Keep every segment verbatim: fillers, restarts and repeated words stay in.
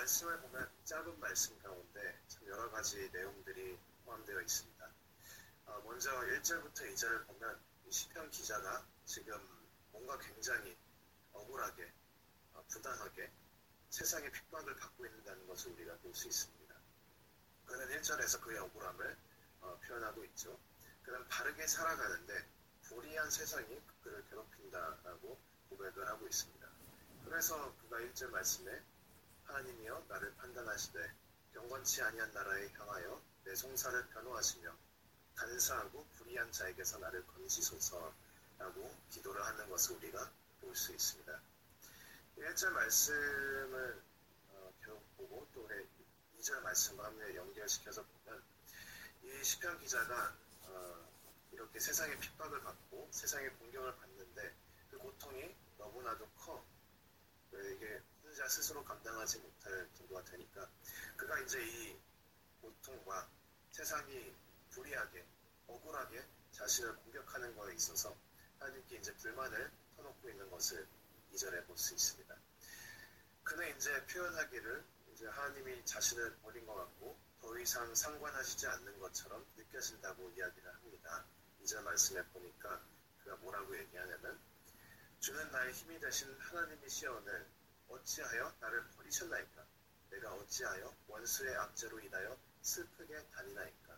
말씀을 보면 짧은 말씀 가운데 참 여러 가지 내용들이 포함되어 있습니다. 어, 먼저 일 절부터 이 절을 보면 이 시편 기자가 지금 뭔가 굉장히 억울하게, 어, 부당하게 세상의 핍박을 받고 있다는 것을 우리가 볼 수 있습니다. 그는 일 절에서 그의 억울함을 어, 표현하고 있죠. 그는 바르게 살아가는데 불의한 세상이 그를 괴롭힌다라고 고백을 하고 있습니다. 그래서 그가 일 절 말씀에 하나님이여 나를 판단하시되 경건치 아니한 나라에 향하여 내 송사를 변호하시며 간사하고 불의한 자에게서 나를 건지소서라고 기도를 하는 것을 우리가 볼 수 있습니다. 일 절 말씀을 어, 계속 보고 또 이 절 말씀과 함께 연결시켜서 보면 이 시편 기자가 어, 이렇게 세상의 핍박을 받고 세상의 공경을 받는데 그 고통이 너무나도 커 이게 혼자 스스로 감당하지 못할 정도가 되니까 그가 이제 이 고통과 세상이 불의하게 억울하게 자신을 공격하는 것에 있어서 하나님께 이제 불만을 터놓고 있는 것을 이 절에 볼 수 있습니다. 그는 이제 표현하기를 이제 하나님이 자신을 버린 것 같고 더 이상 상관하시지 않는 것처럼 느껴진다고 이야기를 합니다. 이 절 말씀에 보니까 그가 뭐라고 얘기하냐면 주는 나의 힘이 되신 하나님이시오늘 어찌하여 나를 버리셨나이까? 내가 어찌하여 원수의 압제로 인하여 슬프게 다니나이까?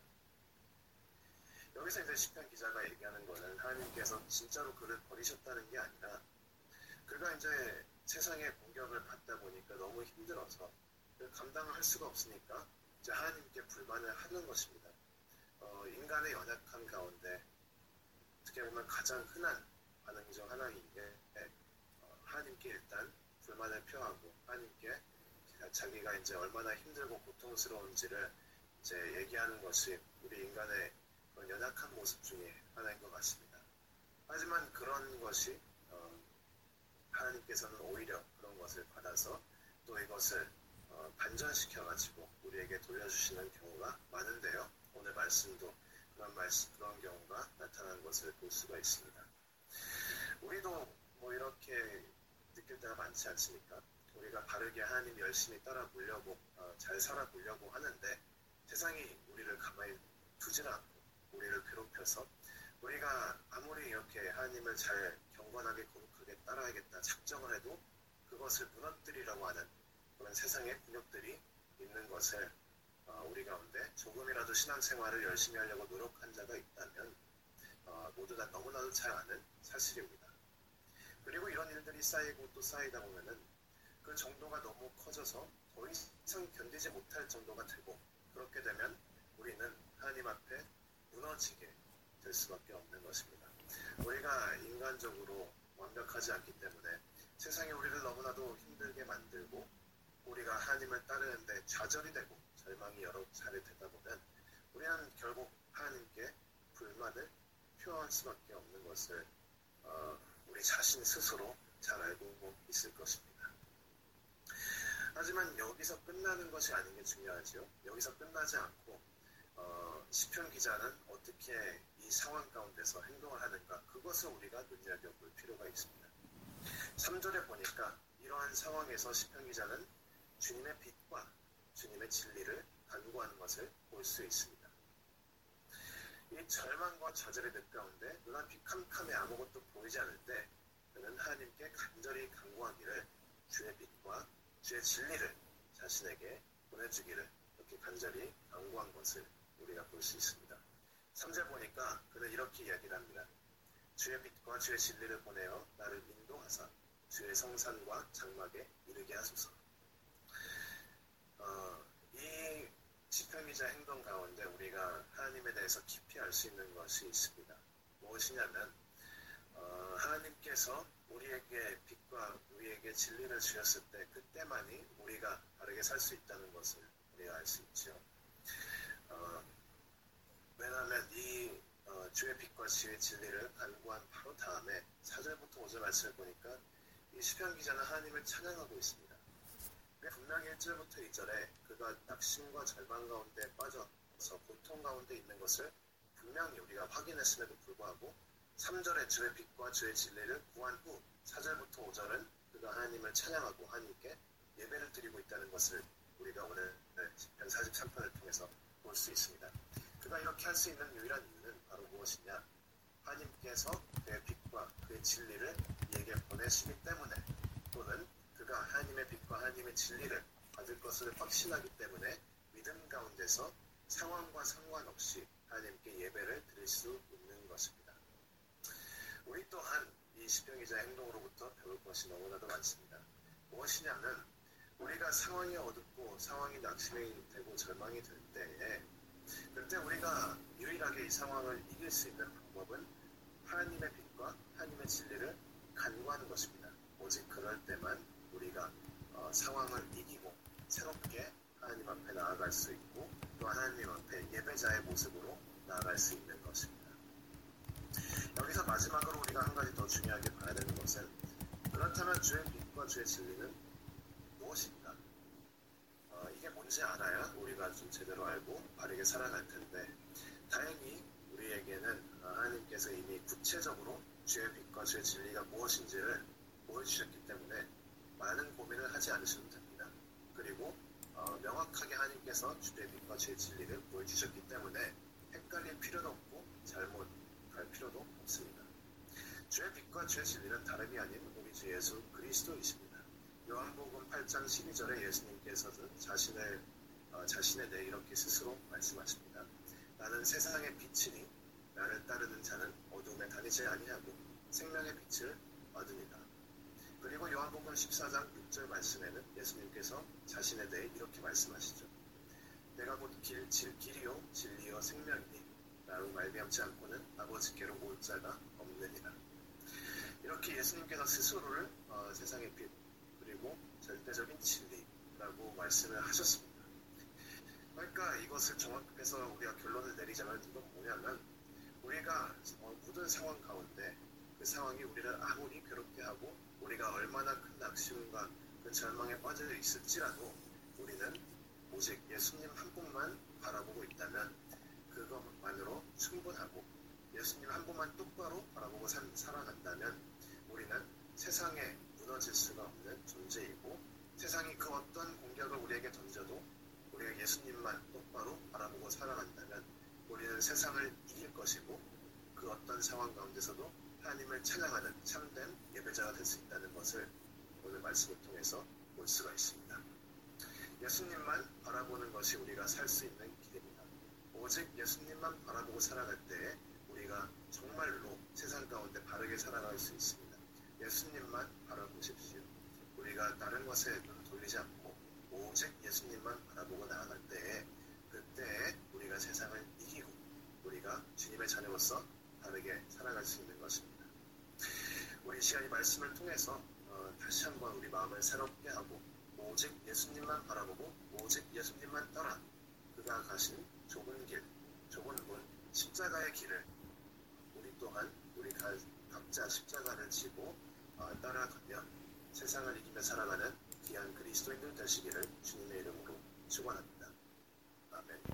여기서 이제 시편 기자가 얘기하는 것은 하나님께서 진짜로 그를 버리셨다는 게 아니라 그가 이제 세상의 공격을 받다 보니까 너무 힘들어서 감당을 할 수가 없으니까 이제 하나님께 불만을 하는 것입니다. 어, 인간의 연약함 가운데 어떻게 보면 가장 흔한 반응 중 하나인 게 어, 하나님께 일단 불만을 표하고 하나님께 자기가 이제 얼마나 힘들고 고통스러운지를 이제 얘기하는 것이 우리 인간의 그런 연약한 모습 중에 하나인 것 같습니다. 하지만 그런 것이 어, 하나님께서는 오히려 그런 것을 받아서 또 이것을 어, 반전시켜가지고 우리에게 돌려주시는 경우가 많은데요. 오늘 말씀도 그런 말씀, 그런 경우가 나타나는 것을 볼 수가 있습니다. 우리도 뭐 이렇게 느낄 때가 많지 않습니까? 우리가 바르게 하나님 열심히 따라 보려고 어, 잘 살아보려고 하는데 세상이 우리를 가만히 두질 않고 우리를 괴롭혀서 우리가 아무리 이렇게 하나님을 잘 경건하게 거룩하게 따라야겠다 작정을 해도 그것을 무너뜨리려고 하는 그런 세상의 군역들이 있는 것을 어, 우리 가운데 조금이라도 신앙생활을 열심히 하려고 노력한 자가 있다면 어, 모두 다 너무나도 잘 아는 사실입니다. 그리고 이런 일들이 쌓이고 또 쌓이다 보면은 그 정도가 너무 커져서 더 이상 견디지 못할 정도가 되고 그렇게 되면 우리는 하나님 앞에 무너지게 될 수밖에 없는 것입니다. 우리가 인간적으로 완벽하지 않기 때문에 세상이 우리를 너무나도 힘들게 만들고 우리가 하나님을 따르는데 좌절이 되고 절망이 여러 차례 되다 보면 우리는 결국 하나님께 불만을 표현할 수밖에 없는 것을 어, 우리 자신 스스로 잘 알고 있을 것입니다. 하지만 여기서 끝나는 것이 아닌 게 중요하죠. 여기서 끝나지 않고 어, 시편 기자는 어떻게 이 상황 가운데서 행동을 하는가 그것을 우리가 눈여겨볼 필요가 있습니다. 삼 절에 보니까 이러한 상황에서 시편 기자는 주님의 빛과 주님의 진리를 간구하는 것을 볼 수 있습니다. 이 절망과 좌절의 늪 가운데 눈앞이 캄캄해 아무것도 보이지 않는데 그는 하나님께 간절히 간구하기를 주의 빛과 주의 진리를 자신에게 보내주기를 이렇게 간절히 간구한 것을 우리가 볼 수 있습니다. 삼 절 보니까 그는 이렇게 이야기를 합니다. 주의 빛과 주의 진리를 보내어 나를 인도하사 주의 성산과 장막에 이르게 하소서. 어, 이 시편 기자 행동 가운데 우리가 하나님에 대해서 깊이 알 수 있는 것이 있습니다. 무엇이냐면 어, 하나님께서 우리에게 빛과 우리에게 진리를 주셨을 때 그때만이 우리가 바르게 살 수 있다는 것을 우리가 알 수 있죠. 어, 왜냐하면 이 어, 주의 빛과 주의 진리를 간구한 바로 다음에 사 절부터 오 절 말씀을 보니까 이 시편 기자는 하나님을 찬양하고 있습니다. 분명히 일 절부터 이 절에 그가 낙심과 절망 가운데 빠져서 고통 가운데 있는 것을 분명히 우리가 확인했음에도 불구하고 삼 절에 주의 빛과 주의 진리를 구한 후 사 절부터 오 절은 그가 하나님을 찬양하고 하나님께 예배를 드리고 있다는 것을 우리가 오늘 시편 사십삼 편을 통해서 볼 수 있습니다. 그가 이렇게 할 수 있는 유일한 이유는 바로 무엇이냐? 하나님께서 그의 빛과 그의 진리를 이에게 보내시기 때문에, 또는 그가 하나님의 빛과 하나님의 진리를 받을 것을 확신하기 때문에 믿음 가운데서 상황과 상관없이 하나님께 예배를 드릴 수 있는 것입니다. 우리 또한 이 시편 기자의 행동으로부터 배울 것이 너무나도 많습니다. 무엇이냐면 우리가 상황이 어둡고 상황이 낙심이 되고 절망이 될 때에, 그때 우리가 유일하게 이 상황을 이길 수 있는 방법은 하나님의 빛과 하나님의 진리를 간구하는 것입니다. 오직 그럴 때만 우리가 어, 상황을 이기고 새롭게 하나님 앞에 나아갈 수 있고, 또 하나님 앞에 예배자의 모습으로 나아갈 수 있는 것입니다. 여기서 마지막으로 우리가 한 가지 더 중요하게 봐야 되는 것은, 그렇다면 주의 빛과 주의 진리는 무엇인가? 어, 이게 뭔지 알아야 우리가 좀 제대로 알고 바르게 살아갈 텐데, 다행히 우리에게는 하나님께서 이미 구체적으로 주의 빛과 주의 진리가 무엇인지를 보여주셨기 때문에 많은 고민을 하지 않으셔도 됩니다. 그리고 어, 명확하게 하나님께서 주의 빛과 주의 진리를 보여주셨기 때문에 헷갈릴 필요도 없고 잘못할 필요도 없습니다. 주의 빛과 주의 진리는 다름이 아닌 우리 주 예수 그리스도이십니다. 요한복음 팔 장 십이 절에 예수님께서는 자신을, 어, 자신에 대해 이렇게 스스로 말씀하십니다. 나는 세상의 빛이니 나를 따르는 자는 어둠에 다니지 아니하고 생명의 빛을 얻으리라. 그리고 요한복음 십사 장 육 절 말씀에는 예수님께서 자신에 대해 이렇게 말씀하시죠. 내가 곧 길, 질, 길이요 진리요 생명이니 나로 말미암지 않고는 아버지께로 올 자가 없느니라. 이렇게 예수님께서 스스로를 어, 세상의 빛 그리고 절대적인 진리라고 말씀을 하셨습니다. 그러니까 이것을 정확해서 우리가 결론을 내리자면 이건 뭐냐면, 우리가 어, 모든 상황 가운데 그 상황이 우리를 아무리 괴롭게 하고 우리가 얼마나 큰 낙심과 그 절망에 빠져 있을지라도 우리는 오직 예수님 한 분만 바라보고 있다면 그것만으로 충분하고, 예수님 한 분만 똑바로 바라보고 살, 살아간다면 우리는 세상에 무너질 수가 없는 존재이고, 세상이 그 어떤 공격을 우리에게 던져도 우리가 예수님만 똑바로 바라보고 살아간다면 우리는 세상을 이길 것이고, 그 어떤 상황 가운데서도 하나님을 찬양하는 참된 예배자가 될 수 있다는 것을 오늘 말씀을 통해서 볼 수가 있습니다. 예수님만 바라보는 것이 우리가 살 수 있는 길입니다. 오직 예수님만 바라보고 살아갈 때에 우리가 정말로 세상 가운데 바르게 살아갈 수 있습니다. 예수님만 바라보십시오. 우리가 다른 것에 눈 돌리지 않고 오직 예수님만 바라보고 나아갈 때에, 그때에 우리가 세상을 이기고 우리가 주님의 자녀로서 바르게 살아갈 수 있는 것입니다. 우리 시간이 말씀을 통해서 어, 다시 한번 우리 마음을 새롭게 하고 오직 예수님만 바라보고 오직 예수님만 따라 그가 가신 좁은 길, 좁은 문, 십자가의 길을 우리 또한 우리 각자 십자가를 지고 어, 따라가며 세상을 이기며 살아가는 귀한 그리스도인들 되시기를 주님의 이름으로 축원합니다. 아멘.